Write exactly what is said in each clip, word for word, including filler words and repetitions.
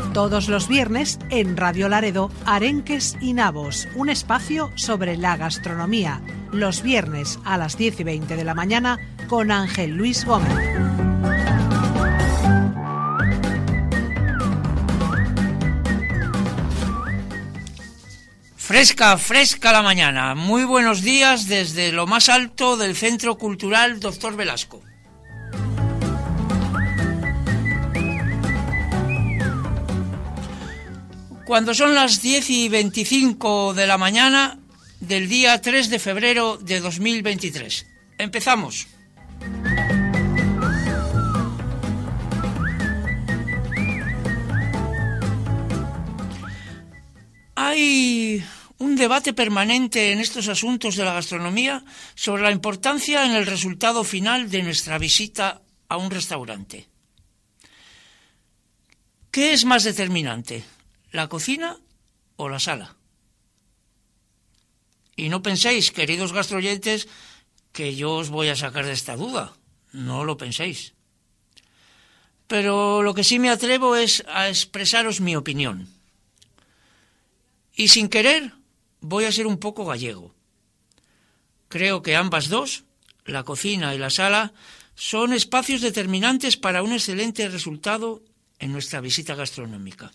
Todos los viernes en Radio Laredo, Arenques y Nabos, un espacio sobre la gastronomía. Los viernes a las diez y veinte de la mañana con Ángel Luis Gómez. Fresca, fresca la mañana. Muy buenos días desde lo más alto del Centro Cultural Doctor Velasco. Cuando son las diez y veinticinco de la mañana del día tres de febrero de dos mil veintitrés. Empezamos. Hay un debate permanente en estos asuntos de la gastronomía sobre la importancia en el resultado final de nuestra visita a un restaurante. ¿Qué es más determinante, la cocina o la sala? Y no penséis, queridos gastroyentes, que yo os voy a sacar de esta duda. No lo penséis. Pero lo que sí me atrevo es a expresaros mi opinión. Y sin querer, voy a ser un poco gallego. Creo que ambas dos, la cocina y la sala, son espacios determinantes para un excelente resultado en nuestra visita gastronómica.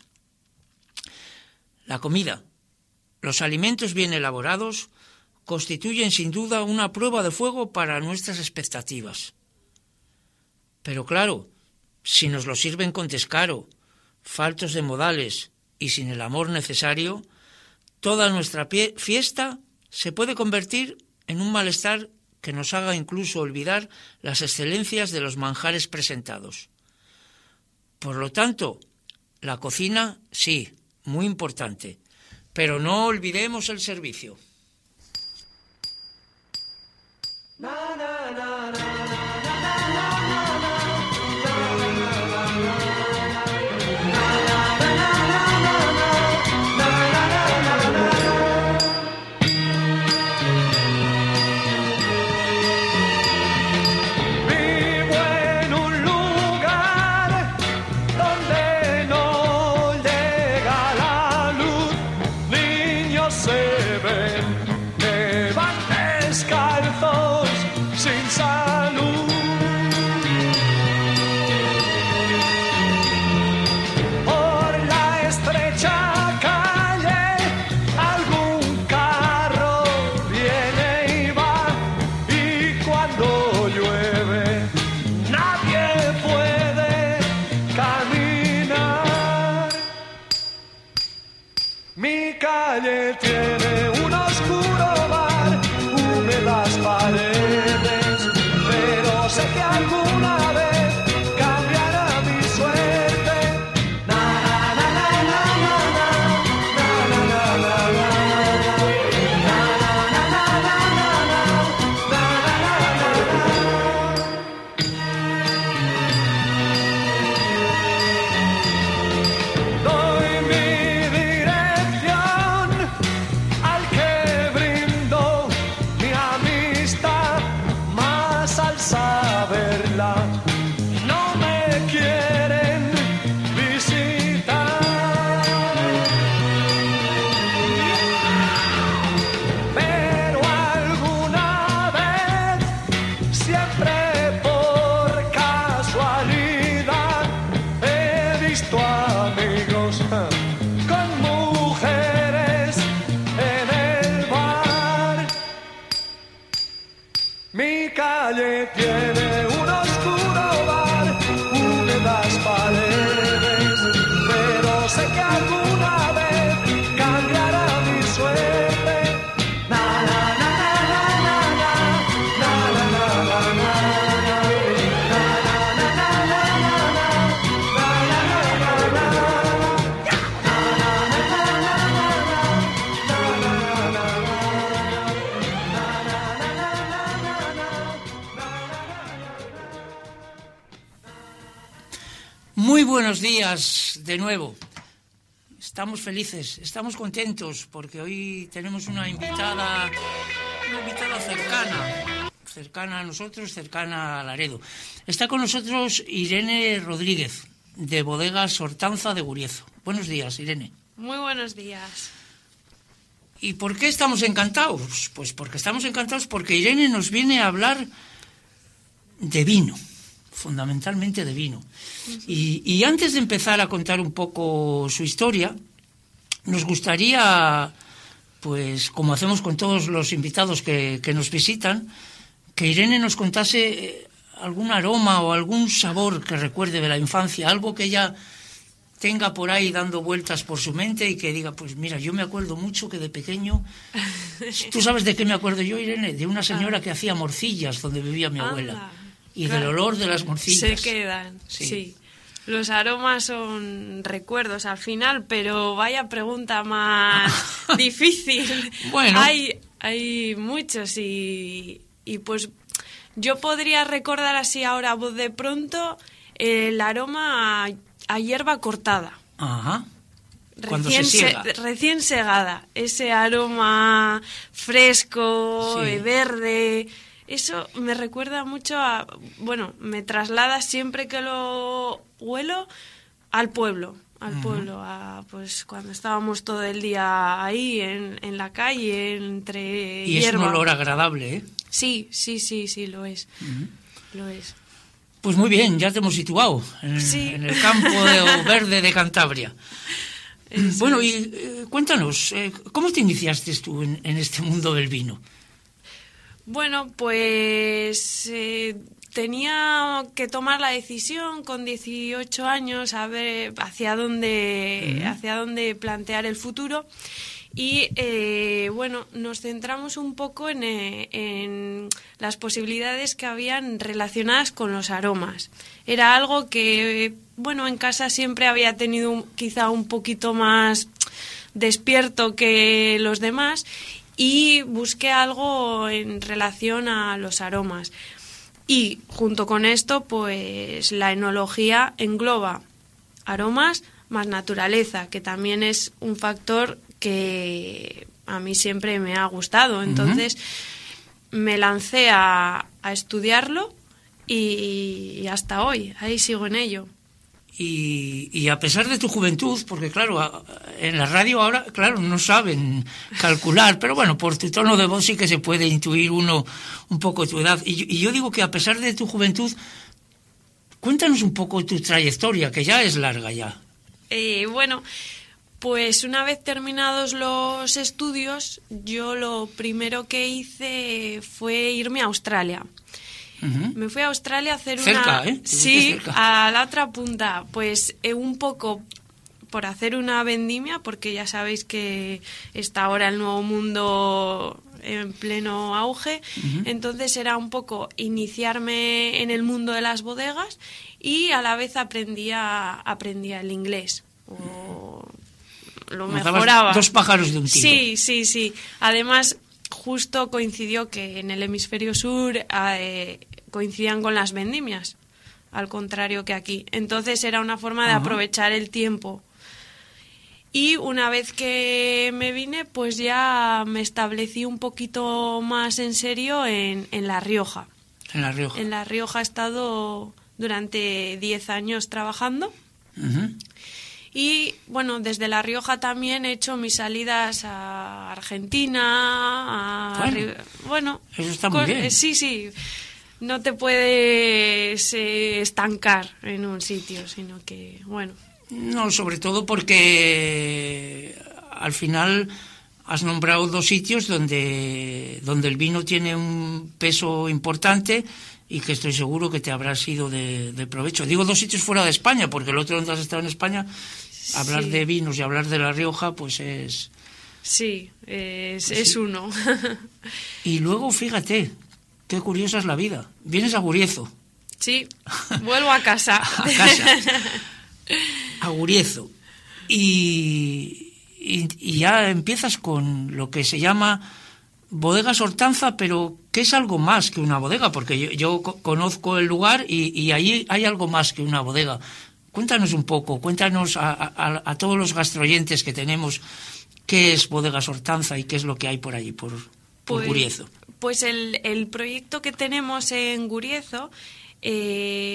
La comida, los alimentos bien elaborados, constituyen sin duda una prueba de fuego para nuestras expectativas. Pero claro, si nos lo sirven con descaro, faltos de modales y sin el amor necesario, toda nuestra pie- fiesta se puede convertir en un malestar que nos haga incluso olvidar las excelencias de los manjares presentados. Por lo tanto, la cocina, sí, muy importante, pero no olvidemos el servicio. Na, na, na, na. Muy buenos días de nuevo. Estamos felices, estamos contentos porque hoy tenemos una invitada, una invitada cercana, cercana a nosotros, cercana a Laredo. Está con nosotros Irene Rodríguez. de Bodegas Hortanza de Guriezo. Buenos días, Irene. Muy buenos días. ¿Y por qué estamos encantados? Pues porque estamos encantados porque Irene nos viene a hablar de vino, fundamentalmente de vino. Uh-huh. Y, y antes de empezar a contar un poco su historia, nos gustaría, pues como hacemos con todos los invitados que, que nos visitan, que Irene nos contase algún aroma o algún sabor que recuerde de la infancia, algo que ella tenga por ahí dando vueltas por su mente y que diga, pues mira, yo me acuerdo mucho que de pequeño... ¿Tú sabes de qué me acuerdo yo, Irene? De una señora ah. que hacía morcillas donde vivía mi abuela. Ah, y claro. Del olor de las morcillas. Se quedan, sí. sí. Los aromas son recuerdos al final, pero vaya pregunta más difícil. Bueno. Hay, hay muchos y, y pues yo podría recordar así ahora de pronto el aroma... A, a hierba cortada. Ajá. Cuando recién se siega. Se, recién segada. Ese aroma fresco, sí. verde. Eso me recuerda mucho a... Bueno, me traslada siempre que lo huelo al pueblo. Al uh-huh. pueblo. A, pues cuando estábamos todo el día ahí en, en la calle, entre y hierba. Es un olor agradable, ¿eh? Sí, sí, sí, sí, lo es. Uh-huh. Lo es. Pues muy bien, ya te hemos situado en, sí. en el campo de, verde de Cantabria. Eso bueno, es. y eh, cuéntanos, eh, ¿cómo te iniciaste tú en, en este mundo del vino? Bueno, pues eh, tenía que tomar la decisión con dieciocho años a ver hacia dónde, uh-huh. hacia dónde plantear el futuro. Y, eh, bueno, nos centramos un poco en, eh, en las posibilidades que habían relacionadas con los aromas. Era algo que, bueno, en casa siempre había tenido un, quizá un poquito más despierto que los demás y busqué algo en relación a los aromas. Y, junto con esto, pues la enología engloba aromas más naturaleza, que también es un factor que a mí siempre me ha gustado. Entonces uh-huh. me lancé a, a estudiarlo y, y hasta hoy, ahí sigo en ello. Y, y a pesar de tu juventud, porque claro, en la radio ahora, claro, no saben calcular, pero bueno, por tu tono de voz sí que se puede intuir uno un poco tu edad. Y, y yo digo que a pesar de tu juventud, cuéntanos un poco tu trayectoria, que ya es larga ya. Eh, bueno... Pues una vez terminados los estudios, yo lo primero que hice fue irme a Australia. Uh-huh. Me fui a Australia a hacer cerca, una... ¿eh? Sí, cerca. A la otra punta. Pues eh, un poco por hacer una vendimia, porque ya sabéis que está ahora el nuevo mundo en pleno auge. Uh-huh. Entonces era un poco iniciarme en el mundo de las bodegas y a la vez aprendía, aprendía el inglés. O... lo mejoraba. Dos pájaros de un tiro. Sí, sí, sí. Además, justo coincidió que en el hemisferio sur eh, coincidían con las vendimias, al contrario que aquí. Entonces era una forma de uh-huh. aprovechar el tiempo. Y una vez que me vine, pues ya me establecí un poquito más en serio en, en La Rioja. En La Rioja. En La Rioja he estado durante diez años trabajando. Uh-huh. Y, bueno, desde La Rioja también he hecho mis salidas a Argentina, a... Bueno, Ri... bueno eso está muy bien. Sí, sí. No te puedes eh, estancar en un sitio, sino que, bueno... No, sobre todo porque al final has nombrado dos sitios donde, donde el vino tiene un peso importante y que estoy seguro que te habrá sido de, de provecho. Digo dos sitios fuera de España, porque el otro donde has estado en España, hablar sí. de vinos y hablar de La Rioja, pues es... Sí, es, pues sí. es uno. Y luego, fíjate, qué curiosa es la vida. Vienes a Guriezo. Sí, vuelvo a casa. a casa. A Guriezo. Y, y, y ya empiezas con lo que se llama Bodegas Hortanza, pero que es algo más que una bodega, porque yo, yo conozco el lugar y, y ahí hay algo más que una bodega. Cuéntanos un poco, cuéntanos a, a, a todos los gastroyentes que tenemos qué es Bodegas Hortanza y qué es lo que hay por allí, por, por pues, Guriezo. Pues el, el proyecto que tenemos en Guriezo, eh,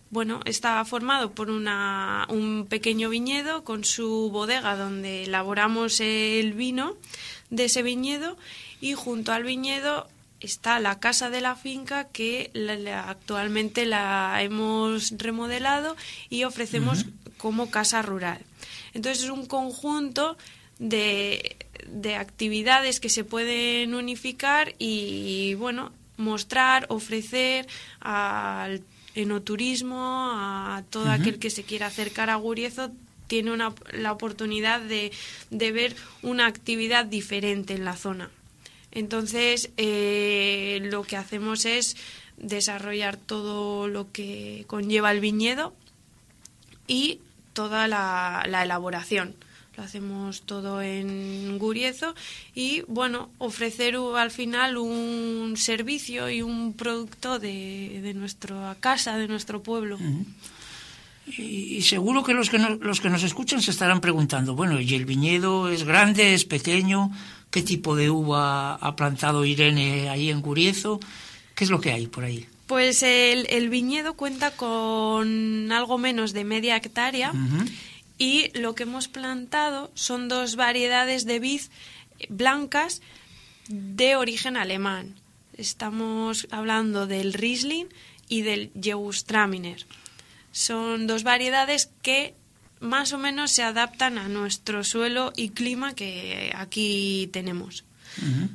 bueno, está formado por una, un pequeño viñedo con su bodega donde elaboramos el vino de ese viñedo, y junto al viñedo está la casa de la finca que la, la, actualmente la hemos remodelado y ofrecemos uh-huh. como casa rural. Entonces es un conjunto de, de actividades que se pueden unificar y, bueno, mostrar, ofrecer al enoturismo, a todo uh-huh. aquel que se quiera acercar a Guriezo, tiene una, la oportunidad de, de ver una actividad diferente en la zona. Entonces, eh, lo que hacemos es desarrollar todo lo que conlleva el viñedo y toda la, la elaboración. Lo hacemos todo en Guriezo y, bueno, ofrecer al final un servicio y un producto de, de nuestra casa, de nuestro pueblo. Uh-huh. Y, y seguro que los que, no, los que nos escuchan se estarán preguntando, bueno, ¿y el viñedo es grande, es pequeño? ¿Qué tipo de uva ha plantado Irene ahí en Guriezo? ¿Qué es lo que hay por ahí? Pues el, el viñedo cuenta con algo menos de media hectárea. Uh-huh. Y lo que hemos plantado son dos variedades de vid blancas de origen alemán. Estamos hablando del Riesling y del Gewürztraminer. Son dos variedades que más o menos se adaptan a nuestro suelo y clima que aquí tenemos. Uh-huh.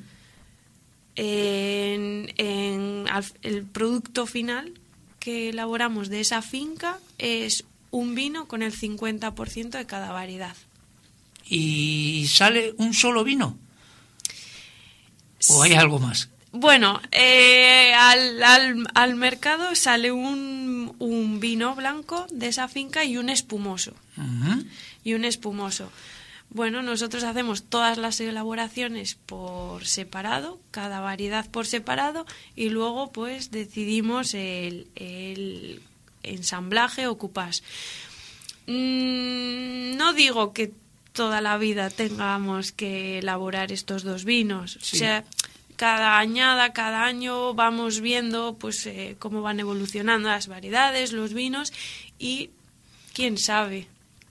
En, en, el producto final que elaboramos de esa finca es un vino con el cincuenta por ciento de cada variedad. ¿Y sale un solo vino? ¿O hay algo más? Bueno, eh, al, al, al mercado sale un, un vino blanco de esa finca y un espumoso. Uh-huh. Y un espumoso. Bueno, nosotros hacemos todas las elaboraciones por separado, cada variedad por separado, y luego pues decidimos el... el ensamblaje o coupage. Mm, no digo que toda la vida tengamos que elaborar estos dos vinos. Sí. O sea, cada añada, cada año vamos viendo pues eh, cómo van evolucionando las variedades, los vinos, y quién sabe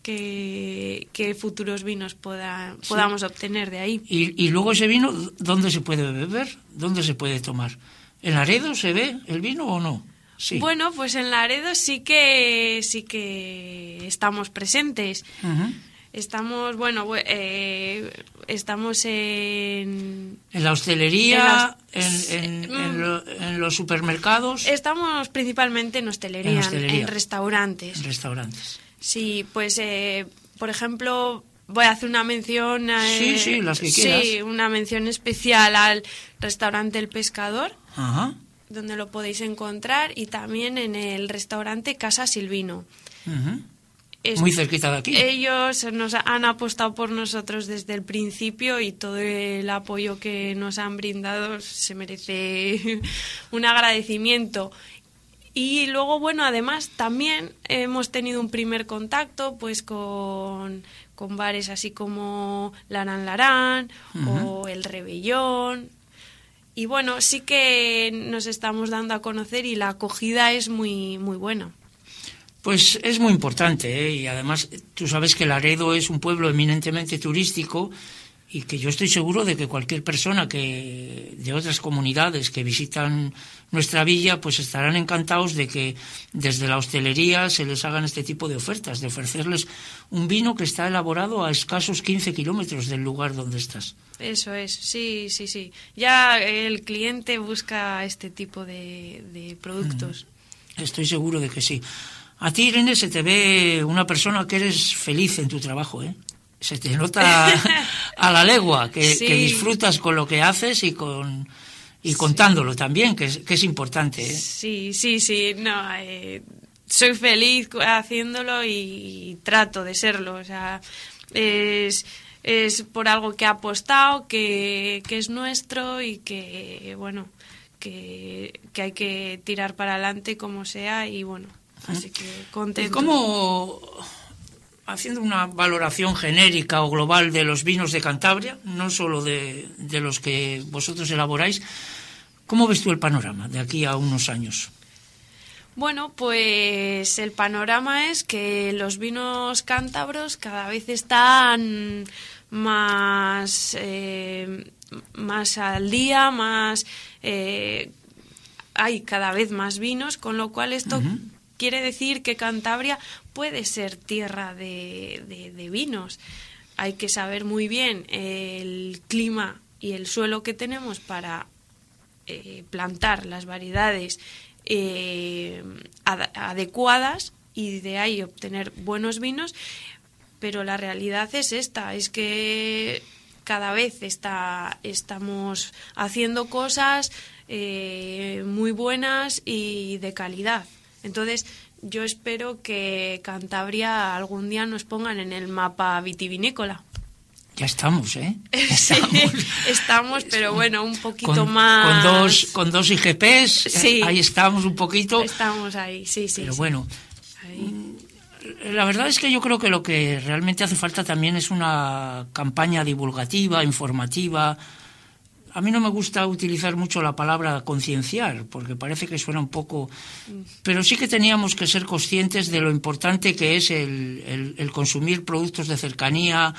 qué, qué futuros vinos poda, sí. podamos obtener de ahí. ¿Y, y luego ese vino, dónde se puede beber? ¿Dónde se puede tomar? ¿En Laredo se ve el vino o no? Sí. Bueno, pues en Laredo sí que sí que estamos presentes. Uh-huh. Estamos, bueno, eh, estamos en... En la hostelería, en, las, en, en, en, lo, en los supermercados. Estamos principalmente en hostelería, en, hostelería. en restaurantes. En restaurantes. Sí, pues, eh, por ejemplo, voy a hacer una mención... Eh, sí, sí, las que quieras. Sí, una mención especial al restaurante El Pescador. Ajá. Uh-huh. Donde lo podéis encontrar, y también en el restaurante Casa Silvino. Uh-huh. Es, muy cerquita de aquí. Ellos nos han apostado por nosotros desde el principio y todo el apoyo que nos han brindado se merece un agradecimiento. Y luego, bueno, además también hemos tenido un primer contacto pues con, con bares así como Larán Larán uh-huh. o El Rebellón. Y bueno, sí que nos estamos dando a conocer y la acogida es muy muy buena. Pues es muy importante, ¿eh? Y además tú sabes que Laredo es un pueblo eminentemente turístico y que yo estoy seguro de que cualquier persona que de otras comunidades que visitan nuestra villa pues estarán encantados de que desde la hostelería se les hagan este tipo de ofertas, de ofrecerles un vino que está elaborado a escasos quince kilómetros del lugar donde estás. Eso es, sí, sí, sí. Ya el cliente busca este tipo de, de productos. Estoy seguro de que sí. A ti, Irene, se te ve una persona que eres feliz en tu trabajo, ¿eh? Se te nota a la legua, que, sí. que disfrutas con lo que haces y con y contándolo sí. también, que es, que es importante, ¿eh? Sí, sí, sí. No, eh, soy feliz haciéndolo y trato de serlo. O sea, es... es por algo que ha apostado, que, que es nuestro y que, bueno, que, que hay que tirar para adelante como sea y, bueno, así que contento. ¿Y cómo, haciendo una valoración genérica o global de los vinos de Cantabria, no solo de, de los que vosotros elaboráis, cómo ves tú el panorama de aquí a unos años? Bueno, pues el panorama es que los vinos cántabros cada vez están más, eh, más al día, más eh, hay cada vez más vinos, con lo cual esto uh-huh. quiere decir que Cantabria puede ser tierra de, de, de vinos. Hay que saber muy bien el clima y el suelo que tenemos para eh, plantar las variedades eh, ad- adecuadas y de ahí obtener buenos vinos, pero la realidad es esta, es que cada vez está, estamos haciendo cosas eh, muy buenas y de calidad. Entonces, yo espero que Cantabria algún día nos pongan en el mapa vitivinícola. Ya estamos, ¿eh? Estamos, sí, estamos pero bueno, un poquito con, más... Con dos, con dos I G Ps, sí, ahí estamos un poquito. Estamos ahí, sí, sí. Pero sí. bueno, ahí. La verdad es que yo creo que lo que realmente hace falta también es una campaña divulgativa, informativa. A mí no me gusta utilizar mucho la palabra concienciar, porque parece que suena un poco... Pero sí que teníamos que ser conscientes de lo importante que es el, el, el consumir productos de cercanía,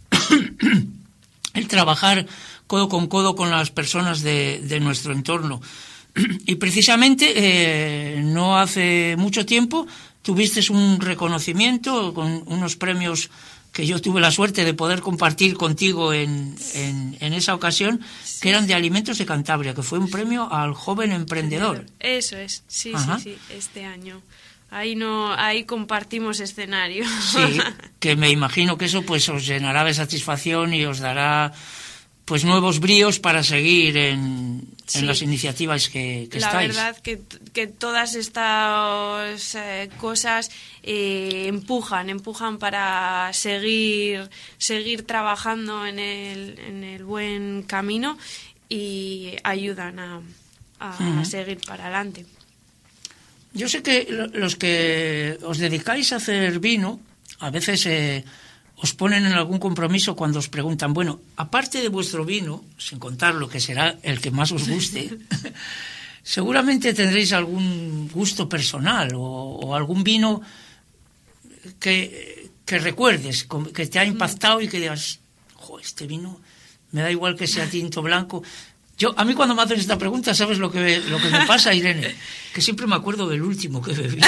el trabajar codo con codo con las personas de, de nuestro entorno. Y precisamente eh, no hace mucho tiempo tuviste un reconocimiento con unos premios que yo tuve la suerte de poder compartir contigo en, en, en esa ocasión, sí, que eran de Alimentos de Cantabria, que fue un premio al joven emprendedor. Eso es, sí, Ajá. sí, sí, este año. Ahí no, ahí compartimos escenario. Sí, que me imagino que eso pues os llenará de satisfacción y os dará pues nuevos bríos para seguir en, sí. en las iniciativas que, que la estáis. La verdad que, que todas estas eh, cosas eh, empujan, empujan para seguir, seguir trabajando en el, en el buen camino y ayudan a, a uh-huh. seguir para adelante. Yo sé que los que os dedicáis a hacer vino, a veces eh, os ponen en algún compromiso cuando os preguntan, bueno, aparte de vuestro vino, sin contar lo que será el que más os guste, seguramente tendréis algún gusto personal o, o algún vino que, que recuerdes, que te ha impactado y que digas, jo, este vino me da igual que sea tinto, blanco. Yo, a mí cuando me hacen esta pregunta, ¿sabes lo que, lo que me pasa, Irene? Que siempre me acuerdo del último que bebí.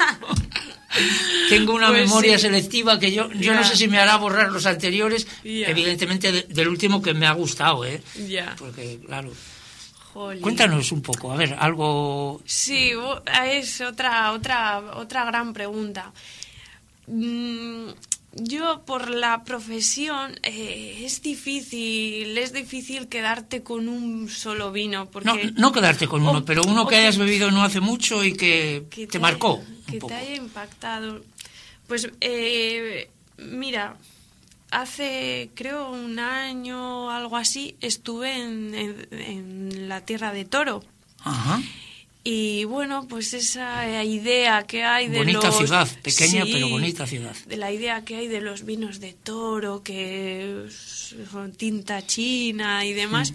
Tengo una pues memoria sí. selectiva que yo, yo yeah. no sé si me hará borrar los anteriores, yeah. evidentemente de, del último que me ha gustado, ¿eh? Yeah. Porque, claro... Jolín. Cuéntanos un poco, a ver, algo... Sí, es otra, otra, otra gran pregunta. Mm, yo, por la profesión, eh, es difícil, es difícil quedarte con un solo vino. Porque... No, no quedarte con uno, o, pero uno que hayas bebido no hace mucho y que, que te, te marcó haya, un Que poco. te haya impactado. Pues, eh, mira, hace, creo, un año, algo así, estuve en, en, en la Tierra de Toro. Ajá. Y bueno, pues esa idea que hay de bonita los... Bonita ciudad, pequeña sí, pero bonita ciudad. De la idea que hay de los vinos de Toro, que son tinta china y demás. Mm.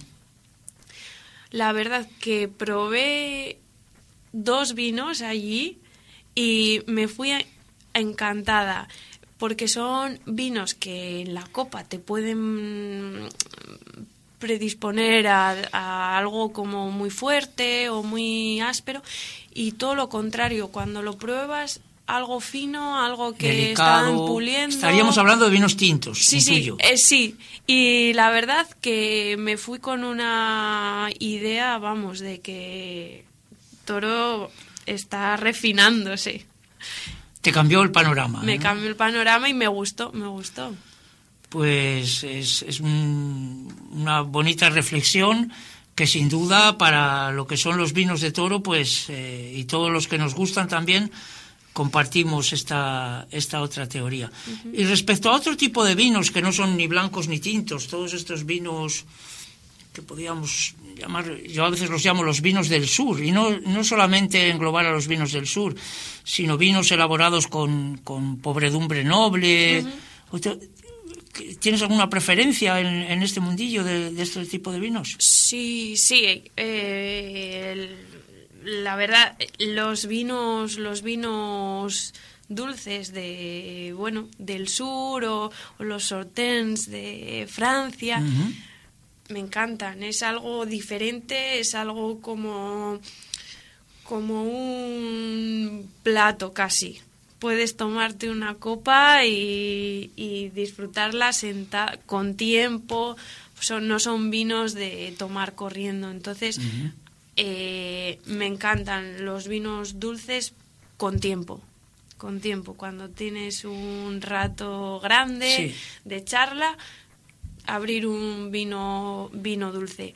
La verdad que probé dos vinos allí y me fui encantada, porque son vinos que en la copa te pueden predisponer a, a algo como muy fuerte o muy áspero, y todo lo contrario, cuando lo pruebas, algo fino, algo que delicado, están puliendo. Estaríamos hablando de vinos tintos. Sí, sí, eh, sí. Y la verdad que me fui con una idea, vamos, de que Toro está refinándose. Te cambió el panorama. Me ¿no? cambió el panorama y me gustó, me gustó. Pues es, es un, una bonita reflexión que sin duda para lo que son los vinos de Toro, pues eh, y todos los que nos gustan también, compartimos esta, esta otra teoría. Uh-huh. Y respecto a otro tipo de vinos que no son ni blancos ni tintos, todos estos vinos que podríamos llamar, yo a veces los llamo los vinos del sur, y no, no solamente englobar a los vinos del sur, sino vinos elaborados con, con pobredumbre noble. Uh-huh. ¿Tienes alguna preferencia en, en este mundillo de, de este tipo de vinos? Sí, sí. Eh, el, la verdad, los vinos, los vinos dulces de, bueno, del sur o, o los Sauternes de Francia, uh-huh. me encantan. Es algo diferente, es algo como, como un plato casi. Puedes tomarte una copa y, y disfrutarla senta, con tiempo. Son, no son vinos de tomar corriendo. Entonces, uh-huh. eh, me encantan los vinos dulces con tiempo. Con tiempo. Cuando tienes un rato grande sí. de charla, abrir un vino, vino dulce.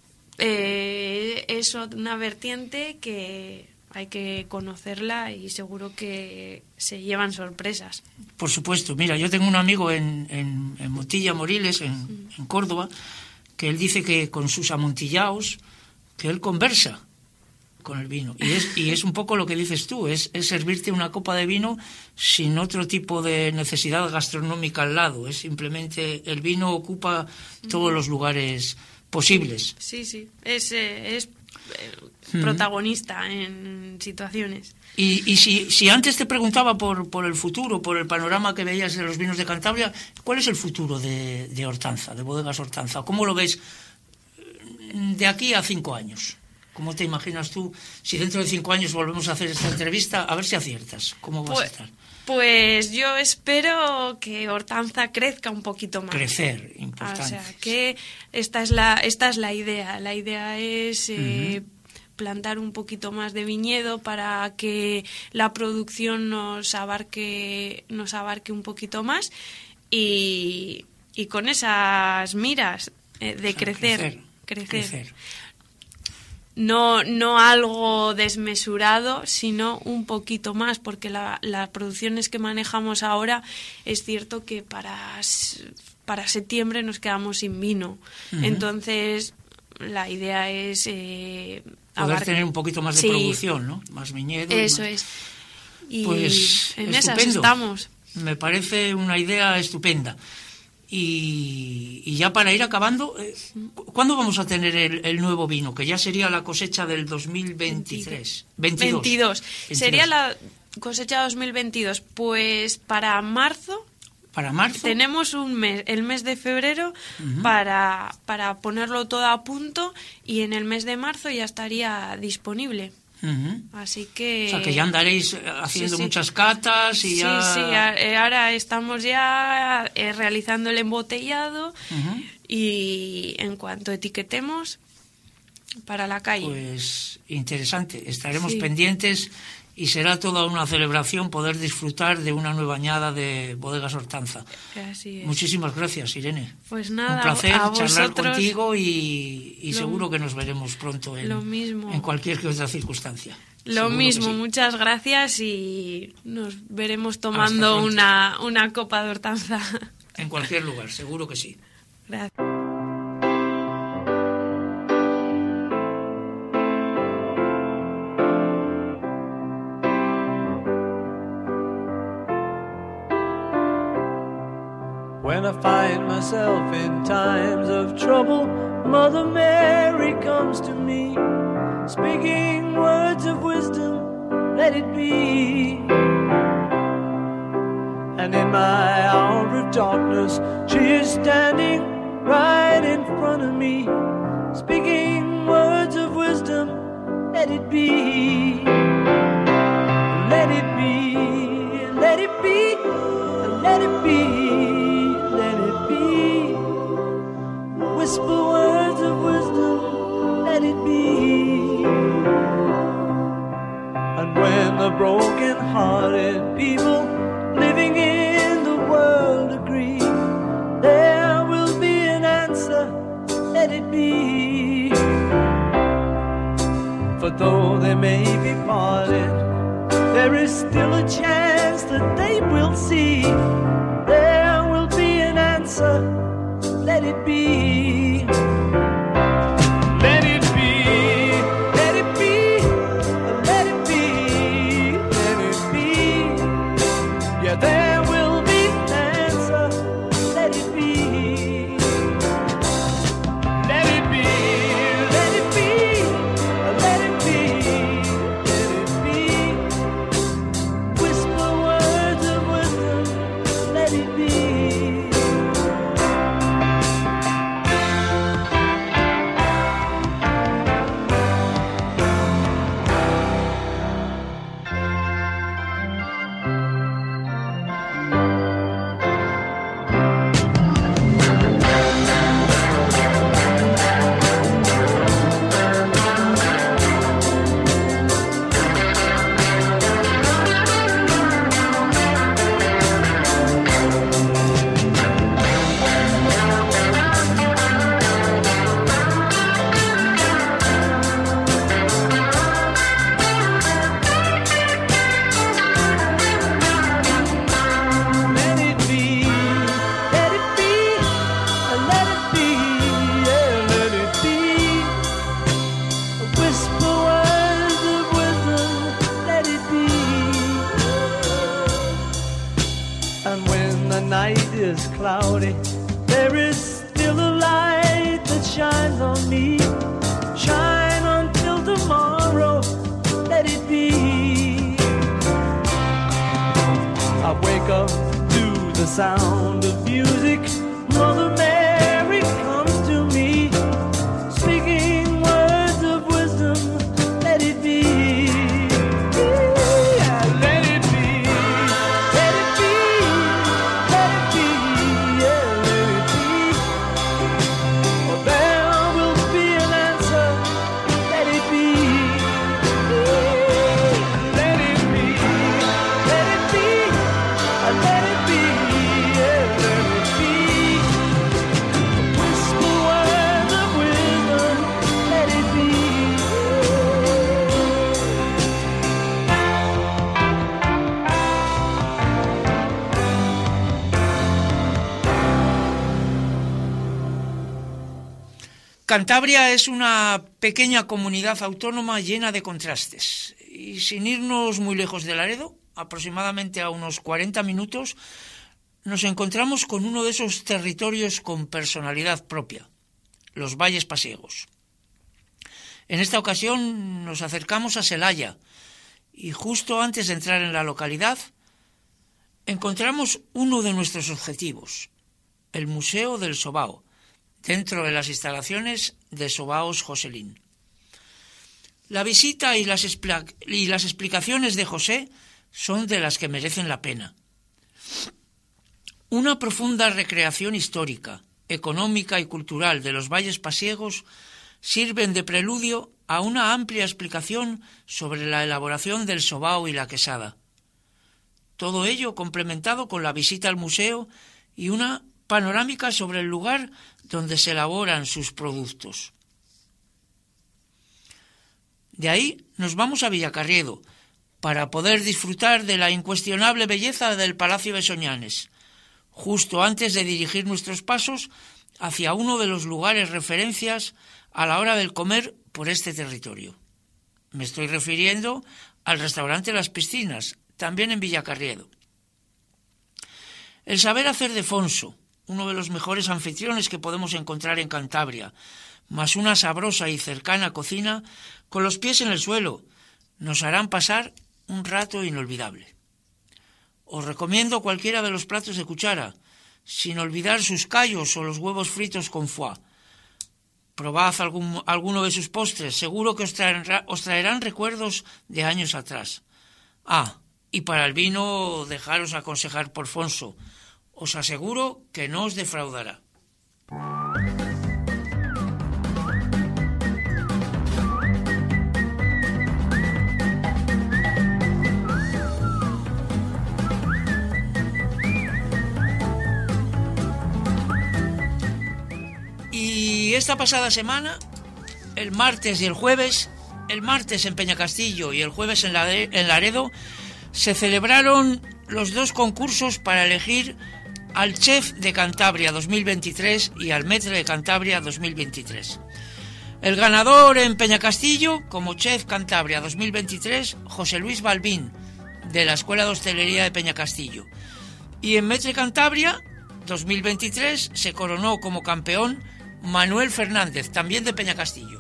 Eh, es una vertiente que hay que conocerla y seguro que se llevan sorpresas. Por supuesto. Mira, yo tengo un amigo en, en, en Montilla, Moriles, en, mm. en Córdoba, que él dice que con sus amontillaos, que él conversa con el vino. Y es, y es un poco lo que dices tú, es, es servirte una copa de vino sin otro tipo de necesidad gastronómica al lado. Es simplemente, el vino ocupa todos mm. los lugares posibles. Sí, sí. Es... Eh, es protagonista en situaciones. Y, y si, si antes te preguntaba por, por el futuro, por el panorama que veías de los vinos de Cantabria, ¿cuál es el futuro de, de Hortanza, de Bodegas Hortanza? ¿Cómo lo ves de aquí a cinco años? ¿Cómo te imaginas tú? Si dentro de cinco años volvemos a hacer esta entrevista, a ver si aciertas. ¿Cómo vas pues, a estar? Pues yo espero que Hortanza crezca un poquito más. Crecer, importante. O sea, que esta es la, esta es la idea. La idea es eh, uh-huh. plantar un poquito más de viñedo para que la producción nos abarque, nos abarque un poquito más y, y con esas miras eh, de o sea, crecer, crecer, crecer. crecer. No, no algo desmesurado, sino un poquito más, porque la, las producciones que manejamos ahora es cierto que para, para septiembre nos quedamos sin vino. Uh-huh. Entonces, la idea es... Eh, poder abarcar... tener un poquito más de sí. producción, ¿no? Más viñedo. Eso más... es. Y pues, en estupendo. Esas estamos. Me parece una idea estupenda. Y, y ya para ir acabando, eh, ¿cuándo vamos a tener el, el nuevo vino? Que ya sería la cosecha del dos mil veintitrés. veintidós. veintidós. veintidós. Sería la cosecha dos mil veintidós. Pues para marzo... ¿Para marzo? Tenemos un mes, el mes de febrero, uh-huh. para, para ponerlo todo a punto y en el mes de marzo ya estaría disponible. Uh-huh. Así que... O sea, que ya andaréis haciendo sí, sí. muchas catas y sí, ya... Sí, sí, ahora estamos ya realizando el embotellado uh-huh. y en cuanto etiquetemos, para la calle. Pues interesante, estaremos sí. pendientes y será toda una celebración poder disfrutar de una nueva añada de Bodegas Hortanza. Así es. Muchísimas gracias, Irene. Pues nada, un placer a charlar vosotros, contigo y, y lo, seguro que nos veremos pronto en, lo mismo. en cualquier que otra circunstancia. Lo seguro mismo, sí. Muchas gracias y nos veremos tomando una, una copa de Hortanza. En cualquier lugar, seguro que sí. Gracias. When I find myself in times of trouble, Mother Mary comes to me, speaking words of wisdom, let it be. And in my hour of darkness, she is standing right in front of me, speaking words of wisdom, let it be. Let it be, let it be, let it be. Whisper words of wisdom, let it be. And when the broken-hearted people living in the world agree, there will be an answer, let it be. For though they may be parted, there is still a chance that they will see. There night is cloudy, there is still a light that shines on me. Shine until tomorrow, let it be. I wake up to the sound of music. Mother Mary comes to me, speaking words of wisdom, let it be. Yeah, let it be, let it be, let it be, yeah, let it be. For there will be an answer, let it be. Let it be, let it be, let it be, yeah, let it be. Whisper words of wisdom, let it be. Cantabria es una pequeña comunidad autónoma llena de contrastes. Y sin irnos muy lejos de Laredo, aproximadamente a unos cuarenta minutos, nos encontramos con uno de esos territorios con personalidad propia, los valles pasiegos. En esta ocasión nos acercamos a Celaya y justo antes de entrar en la localidad encontramos uno de nuestros objetivos, el Museo del Sobao, dentro de las instalaciones de Sobaos Joselín. La visita y las, expla- y las explicaciones de José son de las que merecen la pena. Una profunda recreación histórica, económica y cultural de los valles pasiegos sirven de preludio a una amplia explicación sobre la elaboración del sobao y la quesada. Todo ello complementado con la visita al museo y una panorámica sobre el lugar donde se elaboran sus productos. De ahí nos vamos a Villacarriedo para poder disfrutar de la incuestionable belleza del Palacio de Soñanes, justo antes de dirigir nuestros pasos hacia uno de los lugares referencias a la hora del comer por este territorio. Me estoy refiriendo al restaurante Las Piscinas, también en Villacarriedo. El saber hacer de Fonso, uno de los mejores anfitriones que podemos encontrar en Cantabria, más una sabrosa y cercana cocina, con los pies en el suelo, nos harán pasar un rato inolvidable. Os recomiendo cualquiera de los platos de cuchara, sin olvidar sus callos o los huevos fritos con foie. Probad algún, alguno de sus postres, seguro que os traerán, os traerán recuerdos de años atrás. Ah, y para el vino, dejaros aconsejar por Fonso. Os aseguro que no os defraudará. Y esta pasada semana, el martes y el jueves, el martes en Peñacastillo y el jueves en Laredo, se celebraron los dos concursos para elegir al Chef de Cantabria dos mil veintitrés y al Maître de Cantabria dos mil veintitrés. El ganador en Peñacastillo, como Chef Cantabria dos mil veintitrés, José Luis Balbín, de la Escuela de Hostelería de Peñacastillo. Y en Maître Cantabria dos mil veintitrés se coronó como campeón Manuel Fernández, también de Peñacastillo.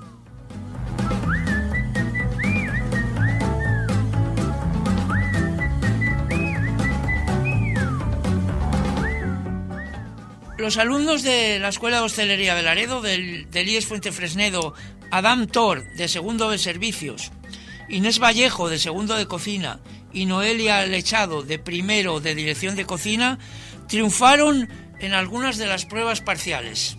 Los alumnos de la Escuela de Hostelería de Laredo, del, del I E S Fuentefresnedo, Adam Thor, de segundo de Servicios, Inés Vallejo, de segundo de Cocina, y Noelia Lechado, de primero de Dirección de Cocina, triunfaron en algunas de las pruebas parciales.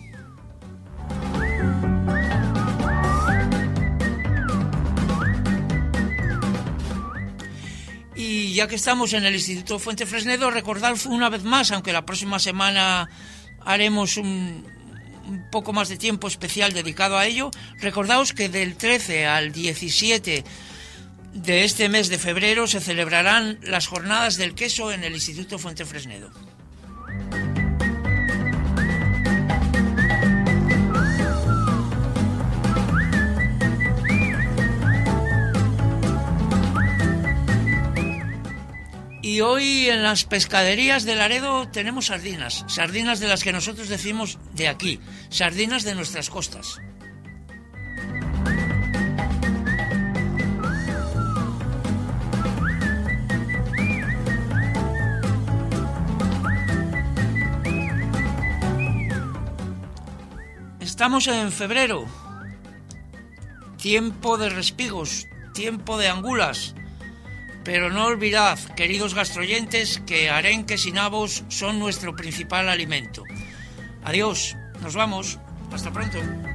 Y ya que estamos en el Instituto Fuentefresnedo, recordad una vez más, aunque la próxima semana haremos un, un poco más de tiempo especial dedicado a ello, recordaos que del trece al diecisiete de este mes de febrero se celebrarán las jornadas del queso en el Instituto Fuentefresnedo. Y hoy en las pescaderías de Laredo tenemos sardinas, sardinas de las que nosotros decimos de aquí, sardinas de nuestras costas. Estamos en febrero, tiempo de respigos, tiempo de angulas, pero no olvidad, queridos gastroyentes, que arenques y nabos son nuestro principal alimento. Adiós, nos vamos, hasta pronto.